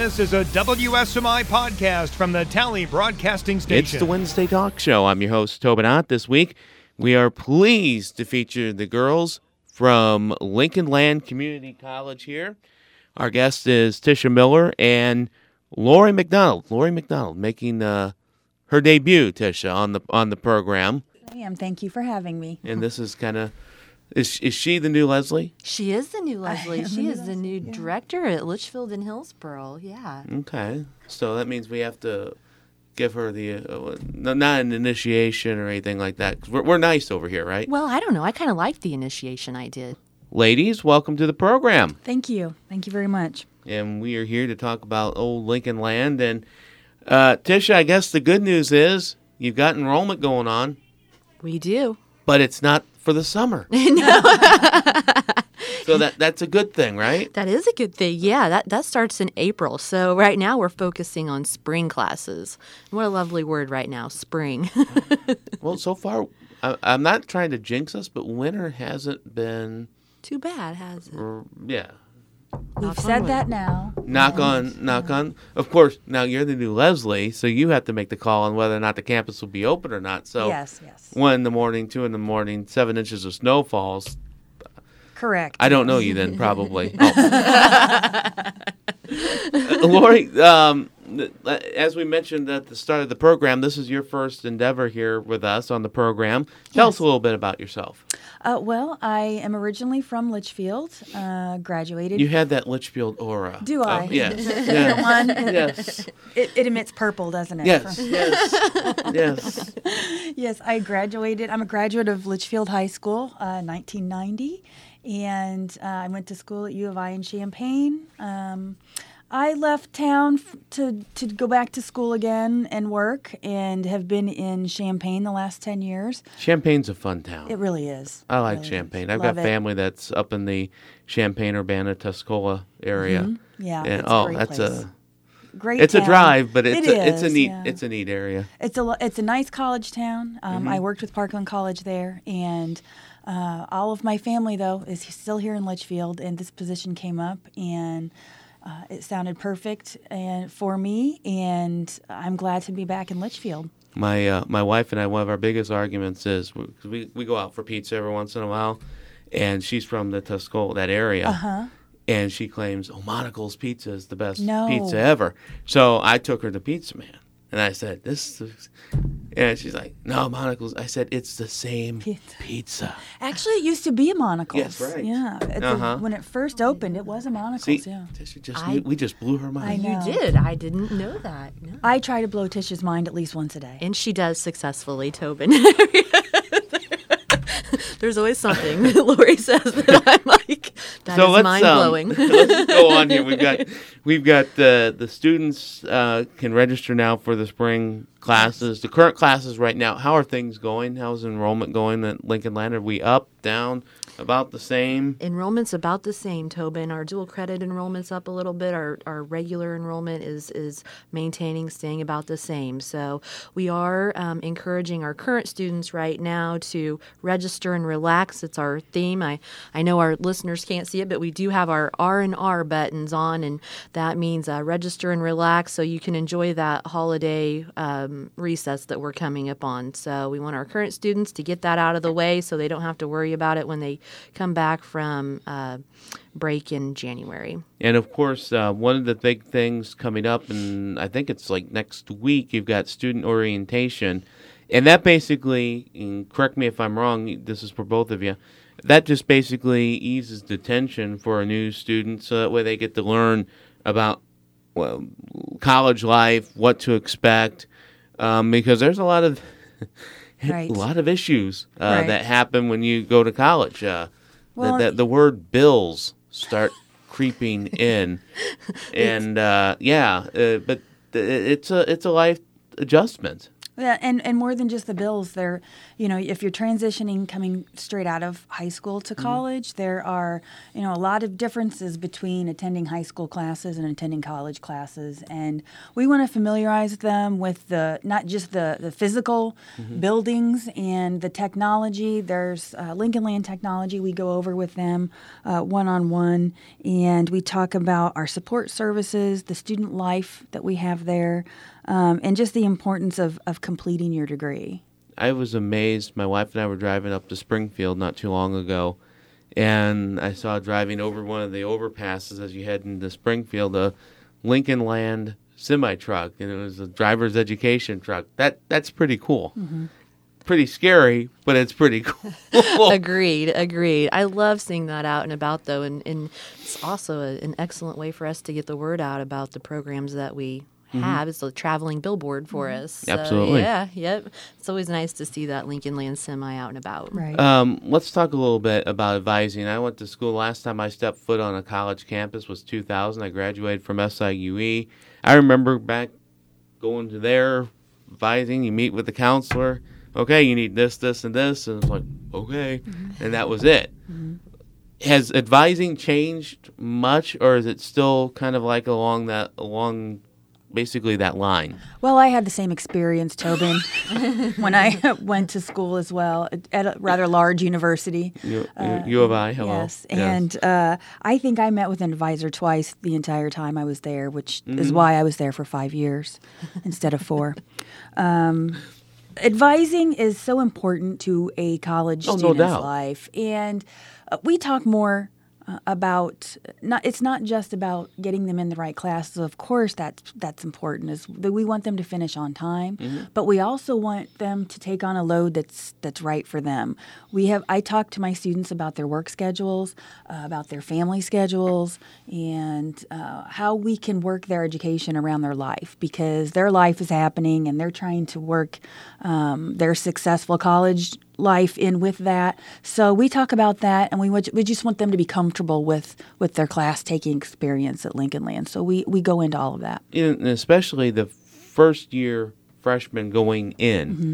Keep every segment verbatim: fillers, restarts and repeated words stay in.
This is a W S M I podcast from the Tally Broadcasting Station. It's the Wednesday Talk Show. I'm your host, Tobin Ott. This week, we are pleased to feature the girls from Lincoln Land Community College here. Our guest is Tisha Miller and Lori McDonald. Lori McDonald making uh, her debut, Tisha, on the on the program. I am. Thank you for having me. And this is kind of... Is is she the new Leslie? She is the new Leslie. She the is the Leslie, new yeah. director at Litchfield and Hillsboro. Yeah. Okay. So that means we have to give her the... Uh, not an initiation or anything like that. 'Cause we're, we're nice over here, right? Well, I don't know. I kind of liked the initiation I did. Ladies, welcome to the program. Thank you. Thank you very much. And we are here to talk about old Lincoln Land. And uh, Tisha, I guess the good news is you've got enrollment going on, We do. but it's not for the summer. So that that's a good thing, right? That is a good thing. Yeah, that, that starts in April. So right now we're focusing on spring classes. What a lovely word right now, spring. Well, so far, I, I'm not trying to jinx us, but winter hasn't been, Too bad, has it? r- yeah. We've Knock on said wood. that now. Knock And, on, knock on. Of course, now you're the new Leslie, so you have to make the call on whether or not the campus will be open or not. So Yes, yes. one in the morning, two in the morning, seven inches of snow falls. Correct. I don't know you then, probably. Oh. Uh, Lori, um, th- as we mentioned at the start of the program, this is your first endeavor here with us on the program. Tell us Yes. a little bit about yourself. Uh, well, I am originally from Litchfield. Uh, graduated. You had that Litchfield aura. Do I? Oh, yes. The yes. one. It, Yes. it, it emits purple, doesn't it? Yes. From- Yes. Yes. yes, I graduated. I'm a graduate of Litchfield High School, uh, nineteen ninety, and uh, I went to school at U of I in Champaign. Um, I left town f- to to go back to school again and work, and have been in Champaign the last ten years. Champagne's a fun town. It really is. I like Really is. Champagne. I've Love got it. family that's up in the Champaign, Urbana, Tuscola area. Yeah, And, it's oh, a great that's place. a Great. it's a town. drive, but it's It a, it's a is, neat yeah. it's a neat area. It's a lo- it's a nice college town. Um, Mm-hmm. I worked with Parkland College there, and uh, all of my family though is still here in Litchfield. And this position came up, and uh, it sounded perfect and for me. And I'm glad to be back in Litchfield. My uh, my wife and I, one of our biggest arguments is we, 'cause we we go out for pizza every once in a while, and she's from the Tuscola, that area. Uh huh. And she claims, oh, Monocle's Pizza is the best No. pizza ever. So I took her to Pizza Man. And I said, this is... And she's like, no, Monocle's. I said, it's the same Pizza. pizza. Actually, it used to be a Monocle's. Yes, right. Yeah. It's a- Uh-huh. when it first opened, it was a Monocle's. See, Yeah. Tisha just, I- we, we just blew her mind. I know. You did. I didn't know that. No. I try to blow Tisha's mind at least once a day. And she does successfully, Tobin. There's always something that Lori says that I'm like, that so is let's, mind-blowing. Um, let's go on here. We've got we've got the the students uh, can register now for the spring classes. The current classes right now. How are things going? How's enrollment going at Lincoln Land? Are we up, down, about the same? Enrollment's about the same, Tobin. Our dual credit enrollment's up a little bit. Our our regular enrollment is is maintaining, staying about the same. So we are um, encouraging our current students right now to register and relax. It's our theme. I, I know our listeners can't see it, but we do have our R and R buttons on, and that means uh, register and relax so you can enjoy that holiday um, recess that we're coming up on. So we want our current students to get that out of the way so they don't have to worry about it when they come back from uh, break in January. And of course, uh, one of the big things coming up, and I think it's like next week, you've got student orientation. And that basically, and correct me if I'm wrong, this is for both of you, that just basically eases the tension for a new student so that way they get to learn about well, college life, what to expect, um, because there's a lot of Right. a lot of issues uh, Right. that happen when you go to college. Uh, Well, the, the, the word bills start creeping in, and uh, yeah, uh, but th- it's a it's a life adjustment. Yeah, and, and more than just the bills, there, you know, if you're transitioning coming straight out of high school to college, mm-hmm. there are, you know, a lot of differences between attending high school classes and attending college classes. And we want to familiarize them with the, not just the, the physical mm-hmm. buildings and the technology. There's uh, Lincoln Land Technology we go over with them uh, one-on-one, and we talk about our support services, the student life that we have there, Um, and just the importance of, of completing your degree. I was amazed. My wife and I were driving up to Springfield not too long ago, and I saw driving over one of the overpasses as you head into Springfield a Lincoln Land semi-truck, and it was a driver's education truck. That That's pretty cool. Mm-hmm. Pretty scary, but it's pretty cool. Agreed, agreed. I love seeing that out and about, though, and, and it's also a, an excellent way for us to get the word out about the programs that we have. Mm-hmm. It's a traveling billboard for mm-hmm. us. So, Absolutely. Yeah, yep. It's always nice to see that Lincoln Land semi out and about. Right. Um, let's talk a little bit about advising. I went to school, last time I stepped foot on a college campus was two thousand. I graduated from S I U E. I remember back going to there, advising, you meet with the counselor. Okay, you need this, this, and this. And it's like, okay. Mm-hmm. And that was it. Mm-hmm. Has advising changed much, or is it still kind of like along that, along basically that line? Well, I had the same experience, Tobin, when I went to school as well at a rather large university. U, uh, U of I, hello. Yes, and yes. Uh, I think I met with an advisor twice the entire time I was there, which mm-hmm. is why I was there for five years instead of four. Um, advising is so important to a college oh, student's no doubt. life, and uh, we talk more Uh, about not it's not just about getting them in the right classes. Of course, that's that's important. Is that we want them to finish on time, mm-hmm. but we also want them to take on a load that's that's right for them. We have I talk to my students about their work schedules, uh, about their family schedules, and uh, how we can work their education around their life, because their life is happening and they're trying to work um, their successful college life in with that. So we talk about that, and we we just want them to be comfortable with, with their class taking experience at Lincoln Land. So we, we go into all of that. And especially the first year freshmen going in. Mm-hmm.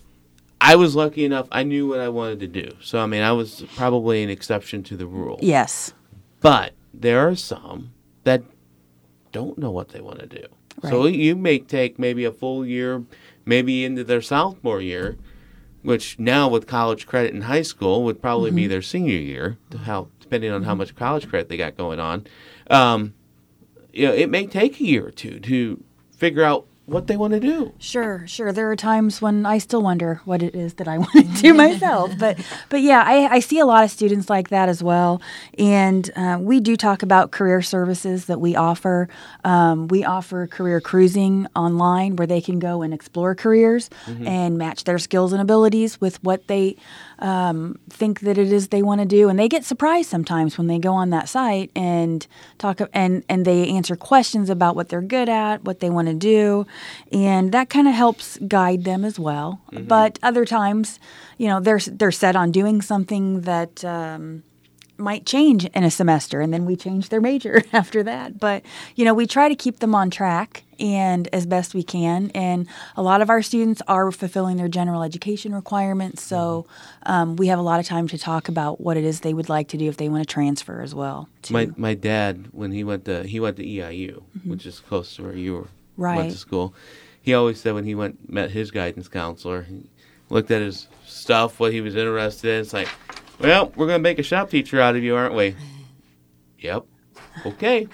I was lucky enough, I knew what I wanted to do. So, I mean, I was probably an exception to the rule. Yes. But there are some that don't know what they want to do. Right. So you may take maybe a full year, maybe into their sophomore year, which now with college credit in high school would probably mm-hmm. be their senior year, to how, depending on mm-hmm. how much college credit they got going on. Um, you know, it may take a year or two to figure out what they want to do. Sure, sure. There are times when I still wonder what it is that I want to do myself. But, but yeah, I, I see a lot of students like that as well. And uh, we do talk about career services that we offer. Um, we offer career cruising online, where they can go and explore careers mm-hmm. and match their skills and abilities with what they um, think that it is they want to do. And they get surprised sometimes when they go on that site and talk and, and they answer questions about what they're good at, what they want to do. And that kind of helps guide them as well. Mm-hmm. But other times, you know, they're they're set on doing something that um, might change in a semester, and then we change their major after that. But, you know, we try to keep them on track and as best we can. And a lot of our students are fulfilling their general education requirements. So um, we have a lot of time to talk about what it is they would like to do if they want to transfer as well. To my my dad, when he went to he went to E I U, mm-hmm. which is close to where you were. Right. Went to school. He always said when he went met his guidance counselor, he looked at his stuff, what he was interested in. It's like, well, we're going to make a shop teacher out of you, aren't we? Yep. Okay.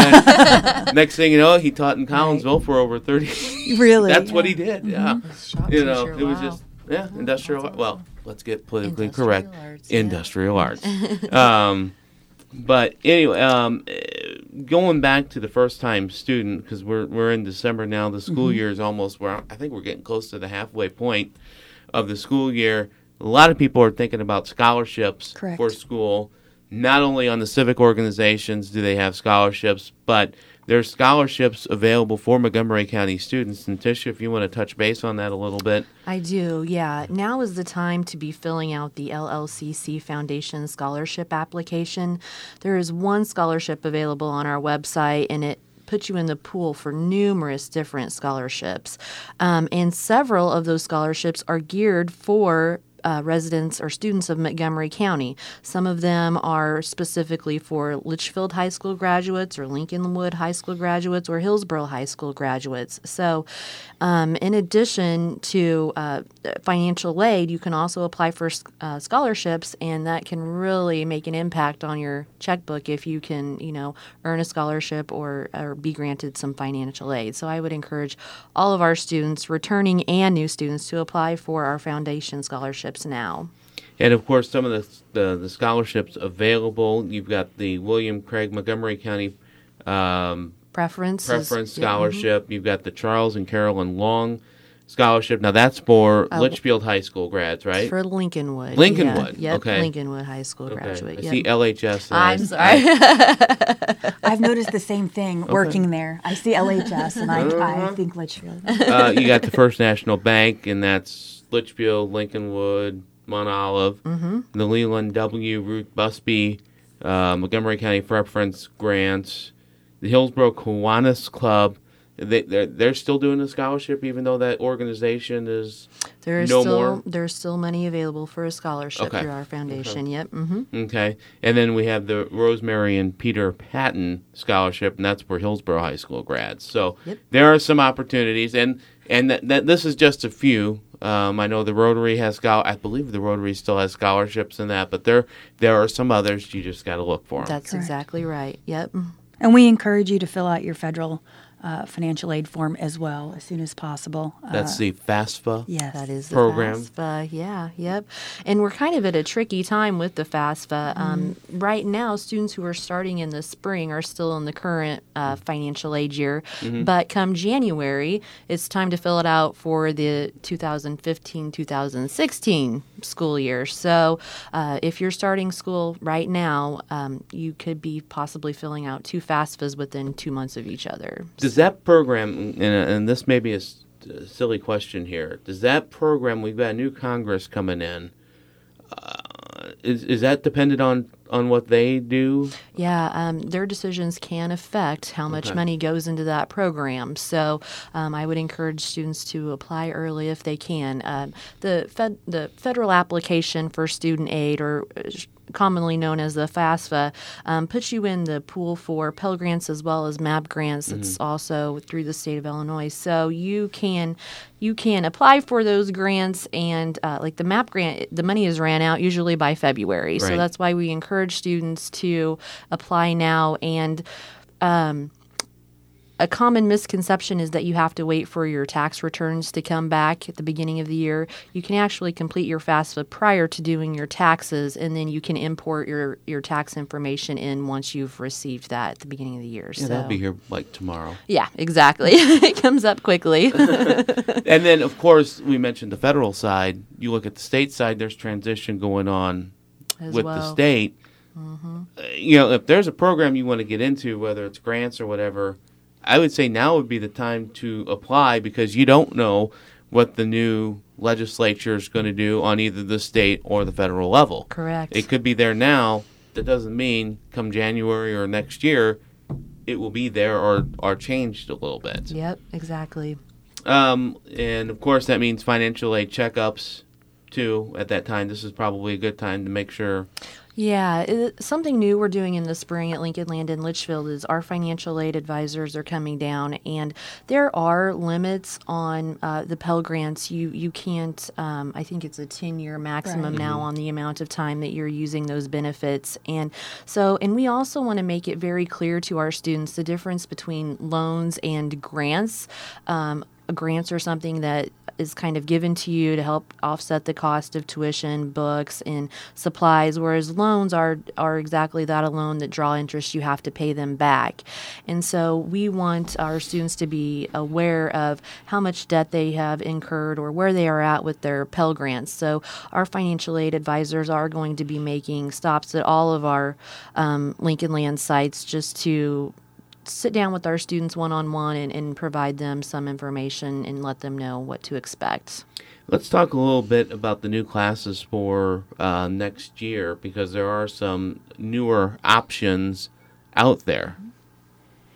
And next thing you know, he taught in Collinsville right. for over thirty. Really? That's yeah. what he did. Yeah. Mm-hmm. You know, teacher, it was wow. just yeah, industrial. Awesome. Well, let's get politically Industrial correct. arts, yeah. Industrial arts. um, but anyway, um, going back to the first-time student, because we're we're in December now. The school mm-hmm. year is almost where I think we're getting close to the halfway point of the school year. A lot of people are thinking about scholarships Correct. for school. Not only on the civic organizations do they have scholarships, but there's scholarships available for Montgomery County students. And Tisha, if you want to touch base on that a little bit. I do, yeah. Now is the time to be filling out the L L C C Foundation scholarship application. There is one scholarship available on our website, and it put you in the pool for numerous different scholarships. Um, and several of those scholarships are geared for Uh, residents or students of Montgomery County. Some of them are specifically for Litchfield High School graduates or Lincolnwood High School graduates or Hillsborough High School graduates. So um, in addition to uh, financial aid, you can also apply for uh, scholarships, and that can really make an impact on your checkbook if you can, you know, earn a scholarship or, or be granted some financial aid. So I would encourage all of our students, returning and new students, to apply for our foundation scholarships now. And of course, some of the, the the scholarships available. You've got the William Craig Montgomery County um, preference preference is, scholarship. Yeah, mm-hmm. You've got the Charles and Carolyn Long scholarship. Now that's for Uh, Litchfield High School grads, right? For Lincolnwood. Lincolnwood, Yeah. Yep, okay. Lincolnwood High School Okay. graduate. I Yep. see L H S. I'm I- sorry. I've noticed the same thing working there. I see L H S and I, Uh-huh. I think Litchfield. uh, you got the First National Bank, and that's Litchfield, Lincolnwood, Mount Olive, mm-hmm. the Leland W. Ruth Busby, uh, Montgomery County Preference Grants, the Hillsborough Kiwanis Club. They, they're, they're still doing the scholarship, even though that organization is There's no still more? there's still money available for a scholarship Okay. through our foundation. Yep. Mm-hmm. Okay. And then we have the Rosemary and Peter Patton Scholarship, and that's for Hillsborough High School grads. So Yep. there are some opportunities, and and that, that this is just a few. Um, I know the Rotary has schol- I believe the Rotary still has scholarships in that, but there there are some others. You just got to look for them. That's Correct. exactly right. Yep. And we encourage you to fill out your federal uh, financial aid form as well as soon as possible. That's Uh, the FAFSA. yes. That is the program. FAFSA. Yeah, yep. And we're kind of at a tricky time with the FAFSA. Um, right now, students who are starting in the spring are still in the current uh, financial aid year. But come January, it's time to fill it out for the two thousand fifteen two thousand sixteen school year. So uh, if you're starting school right now, um, you could be possibly filling out two FAFSAs within two months of each other. Does that program, and, and this may be a, s- a silly question here, does that program, we've got a new Congress coming in, uh, is, is that dependent on, on what they do? Yeah, um, their decisions can affect how much Okay. money goes into that program. So um, I would encourage students to apply early if they can. Um, the fed, the federal application for student aid, or uh, commonly known as the FAFSA, um, puts you in the pool for Pell Grants as well as M A B grants. It's also through the state of Illinois. So you can you can apply for those grants, and uh, like the M A B grant, the money is ran out usually by February. So Right. that's why we encourage students to apply now. And um, a common misconception is that you have to wait for your tax returns to come back at the beginning of the year. You can actually complete your FAFSA prior to doing your taxes, and then you can import your, your tax information in once you've received that at the beginning of the year. Yeah, so that'll be here like tomorrow. Yeah, exactly. It comes up quickly. And then, of course, we mentioned the federal side. You look at the state side, there's transition going on As with well. the state. Uh, you know, if there's a program you want to get into, whether it's grants or whatever, I would say now would be the time to apply, because you don't know what the new legislature is going to do on either the state or the federal level. Correct. It could be there now. That doesn't mean come January or next year it will be there or, or changed a little bit. Yep, exactly. Um, and of course, that means financial aid checkups too. At that time, this is probably a good time to make sure. Yeah, it, something new we're doing in the spring at Lincoln Land and Litchfield is our financial aid advisors are coming down, and there are limits on uh, the Pell Grants. You you can't. Um, I think it's a ten-year maximum Right. now on the amount of time that you're using those benefits, and so and we also want to make it very clear to our students the difference between loans and grants. Um, grants are something that is kind of given to you to help offset the cost of tuition, books, and supplies, whereas loans are are exactly that, a loan that draw interest. You have to pay them back. And so we want our students to be aware of how much debt they have incurred or where they are at with their Pell Grants. So our financial aid advisors are going to be making stops at all of our um, Lincoln Land sites just to sit down with our students one-on-one and, and provide them some information and let them know what to expect. Let's talk a little bit about the new classes for uh, next year, because there are some newer options out there.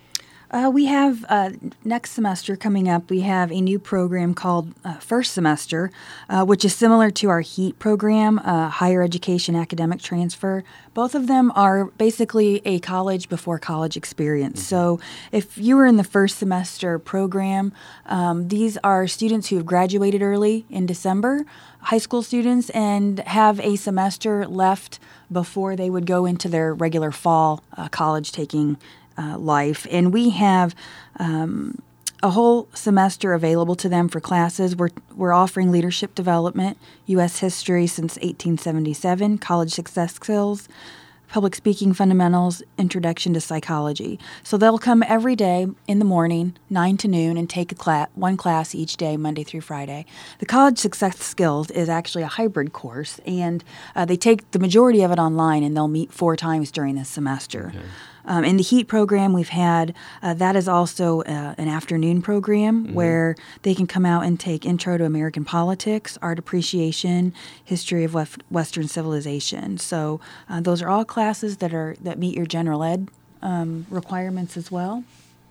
Uh, we have uh, next semester coming up, we have a new program called uh, First Semester, uh, which is similar to our HEAT program, uh, Higher Education Academic Transfer. Both of them are basically a college before college experience. Mm-hmm. So if you were in the first semester program, um, these are students who have graduated early in December, high school students, and have a semester left before they would go into their regular fall uh, college taking Uh, life. And we have um, a whole semester available to them for classes. We're, we're offering leadership development, U S history since eighteen seventy-seven, college success skills, public speaking fundamentals, introduction to psychology. So they'll come every day in the morning, nine to noon, and take a class, one class each day, Monday through Friday. The college success skills is actually a hybrid course, and uh, they take the majority of it online, and they'll meet four times during this semester. Okay. Um, in the HEAT program, we've had, uh, that is also uh, an afternoon program mm-hmm. where they can come out and take Intro to American Politics, Art Appreciation, History of West- Western Civilization. So uh, those are all classes that are that meet your general ed um, requirements as well.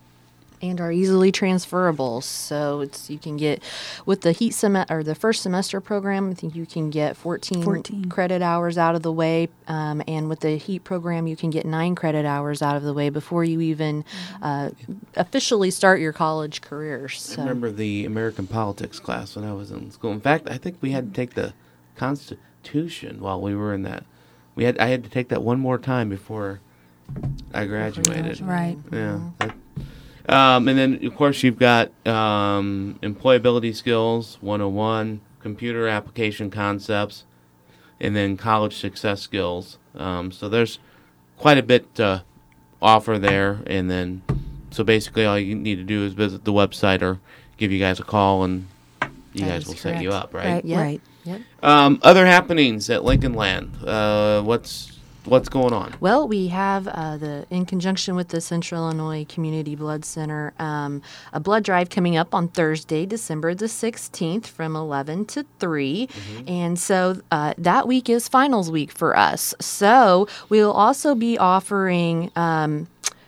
And are easily transferable. So it's you can get with the HEAT sem- or the first semester program. I think you can get fourteen, fourteen credit hours out of the way, um, and with the HEAT program, you can get nine credit hours out of the way before you even uh, officially start your college career. So. I remember the American Politics class when I was in school. In fact, I think we had to take the Constitution while we were in that. We had I had to take that one more time before I graduated. Right. Yeah. That, Um, and then, of course, you've got um, employability skills, one oh one, computer application concepts, and then college success skills. Um, so there's quite a bit to offer there. And then, so basically all you need to do is visit the website or give you guys a call, and you that guys will correct. set you up, right? Right, Yep. right. Yep. Um, other happenings at Lincoln Land. Uh, what's What's going on? Well, we have uh, the in conjunction with the Central Illinois Community Blood Center, um, a blood drive coming up on Thursday, December the sixteenth, from eleven to three, mm-hmm. and so uh, that week is finals week for us. So we'll also be offering Um,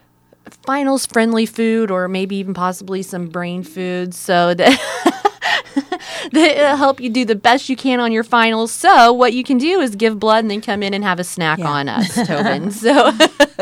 finals friendly food, or maybe even possibly some brain food, so that that'll help you do the best you can on your finals. So what you can do is give blood and then come in and have a snack yeah. on us, Tobin. So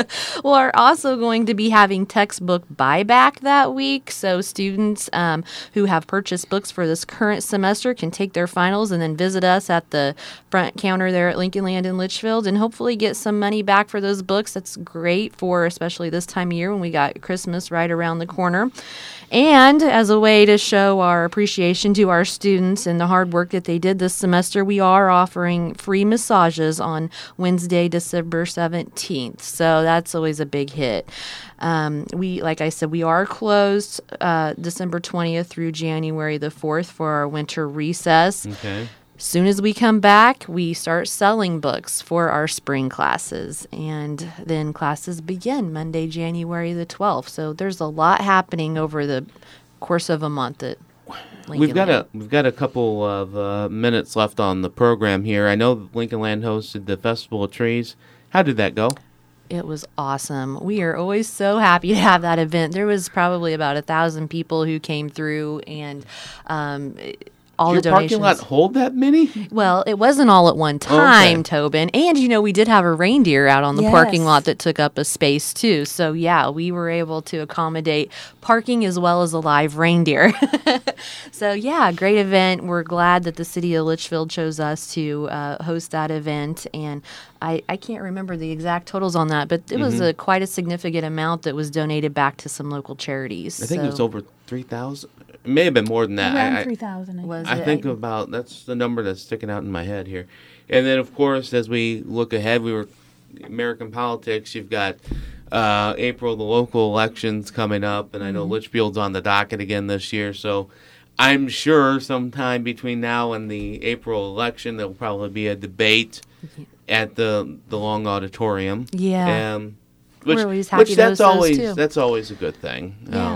we're also going to be having textbook buyback that week. So students um, who have purchased books for this current semester can take their finals and then visit us at the front counter there at Lincoln Land in Litchfield and hopefully get some money back for those books. That's great for especially this time of year when we got Christmas right around the corner. And as a way to show our appreciation to our students and the hard work that they did this semester, we are offering free massages on Wednesday, December seventeenth. So that's always a big hit. Um, we, like I said, we are closed uh, December twentieth through January the fourth for our winter recess. Okay. Soon as we come back, we start selling books for our spring classes, and then classes begin Monday, January the twelfth. So there's a lot happening over the course of a month at Lincoln We've got Land. a we've got a couple of uh, minutes left on the program here. I know Lincoln Land hosted the Festival of Trees. How did that go? It was awesome. We are always so happy to have that event. There was probably about a thousand people who came through, and um, all Did the your donations. parking lot hold that many? Well, it wasn't all at one time, Okay. Tobin. And, you know, we did have a reindeer out on the Yes. parking lot that took up a space, too. So, yeah, we were able to accommodate parking as well as a live reindeer. So, yeah, great event. We're glad that the city of Litchfield chose us to uh, host that event. And I, I can't remember the exact totals on that, but it was Mm-hmm. a, quite a significant amount that was donated back to some local charities. I think so, it was over three thousand. It may have been more than that. Around I, I, three thousand. Was I it? think about that's the number that's sticking out in my head here. And then, of course, as we look ahead, we were American politics. You've got uh, April, the local elections coming up, and I know Litchfield's on the docket again this year. So I'm sure sometime between now and the April election, there'll probably be a debate at the the Long Auditorium. Yeah. Um, which, We're always happy which to that's host those, always too. that's always a good thing. Yeah. Um,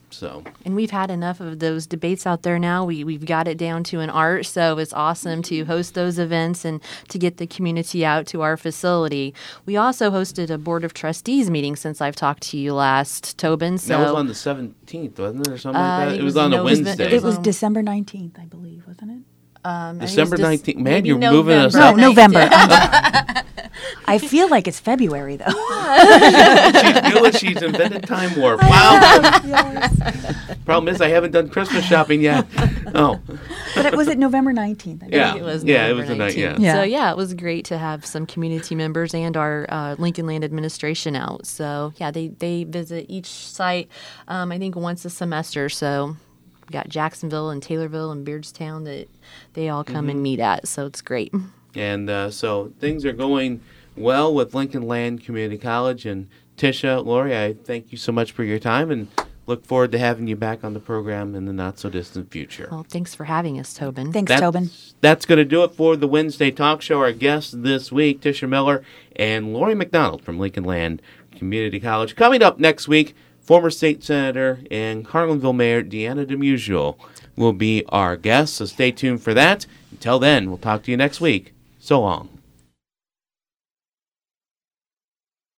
So, and we've had enough of those debates out there now. We, we've got it down to an art, so it's awesome to host those events and to get the community out to our facility. We also hosted a Board of Trustees meeting since I've talked to you last, Tobin. So that was on the seventeenth, wasn't it, or something Uh, like I that? think It it was was on a no- it was- Wednesday. it It was Um, December nineteenth, I believe, wasn't it? um, I think it was December Dec- nineteenth. Man, maybe you're moving us No, up. November. I feel like it's February, though. She's new and she's invented time warp. Wow. Problem is, I haven't done Christmas shopping yet. Oh, But it was it November nineteenth. I Yeah. It was Yeah, it November was the night, nineteenth. yeah. So Yeah. yeah, it was great to have some community members and our uh, Lincoln Land administration out. So yeah, they they visit each site, um, I think once a semester. So we got Jacksonville and Taylorville and Beardstown that they all come and meet at. So it's great. and uh, so things are going well with Lincoln Land Community College. And Tisha, Lori, I thank you so much for your time and look forward to having you back on the program in the not-so-distant future. Well, thanks for having us, Tobin. Thanks, That's- Tobin. That's going to do it for the Wednesday Talk Show. Our guests this week, Tisha Miller and Lori McDonald from Lincoln Land Community College. Coming up next week, former state senator and Carlinville Mayor Deanna DeMusuel will be our guest, so stay tuned for that. Until then, we'll talk to you next week. So long.